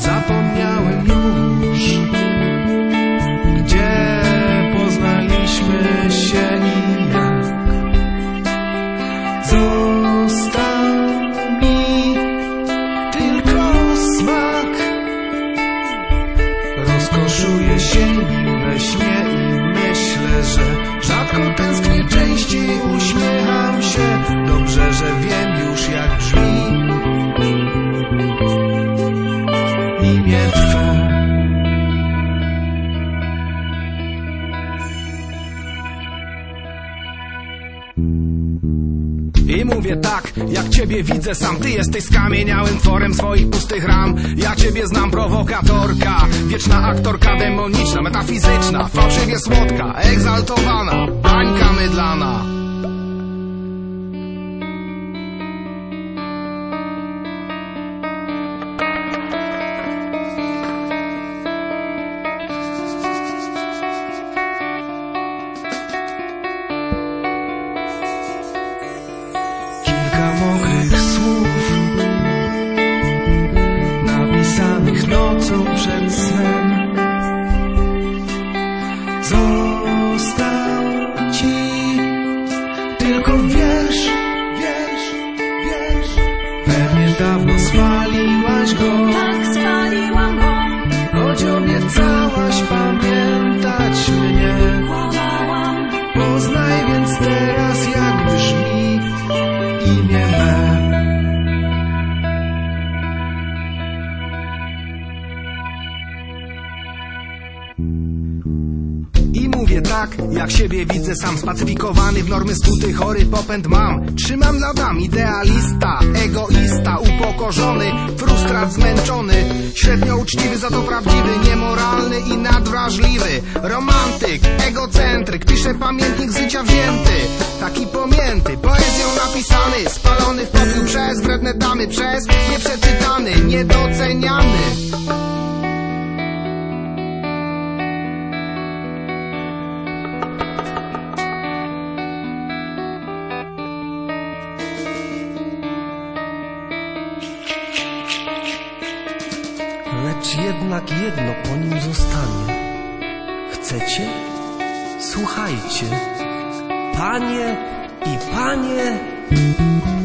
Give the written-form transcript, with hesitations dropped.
zapomniałem już, gdzie poznaliśmy się i jak. Został mi tylko smak rozkoszu jesieni we śnie i myślę, że rzadko tęsknię, częściej uśmiecham się. Dobrze, że wiem już jak brzmi imię Twe. I mówię tak, jak Ciebie widzę sam. Ty jesteś skamieniałym tworem swoich pustych ram. Ja Ciebie znam, prowokatorka, wieczna aktorka demoniczna, metafizyczna, fałszywie słodka, egzaltowana, bańka mydlana. Mokrych słów napisanych nocą przed snem. Został Ci tylko wiersz, wiersz, wiersz. Pewnie dawno spaliłaś go. Tak, spaliłam go. Choć obiecałaś pamiętać mnie. Kłamałam. Poznaj więc teraz, jak brzmi imię me. I mówię tak, jak siebie widzę sam, spacyfikowany w normy skuty, chory popęd mam. Trzymam nadam, idealista, egoista, upokorzony, frustrat zmęczony, średnio uczciwy, za to prawdziwy, niemoralny i nadwrażliwy, romantyk, egocentryk, piszę pamiętnik z życia wzięty, taki pomięty, poezją napisany, spalony w popiół przez wredne damy, przez nieprzeczytany, niedoceniany. Lecz jednak jedno po nim zostanie. Chcecie? Słuchajcie. Panie i panie